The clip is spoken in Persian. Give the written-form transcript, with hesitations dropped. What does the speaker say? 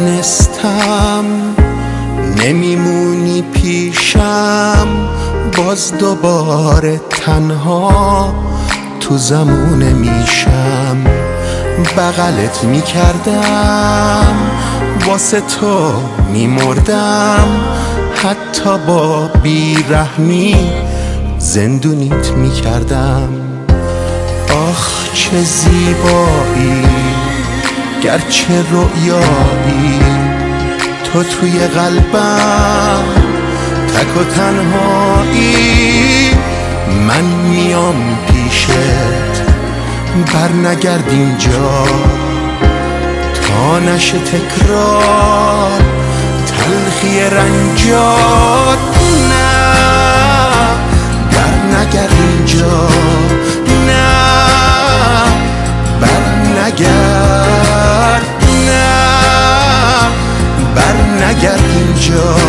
میدونستم نمیمونی پیشم، باز دوباره تنها تو زمونه میشم. بغلت میکردم، واسه تو میمردم، حتی با بیرحمی زندونیت میکردم. آخ چه زیبایی، گرچه رؤیایی، تو توی قلبم تک و تنهایی. من میام پیشت، بر نگرد اینجا تا نشه تکرار تلخی رنجات. نه بر نگرد اینجا، نه بر نگرد، نه بر نگرد اینجا.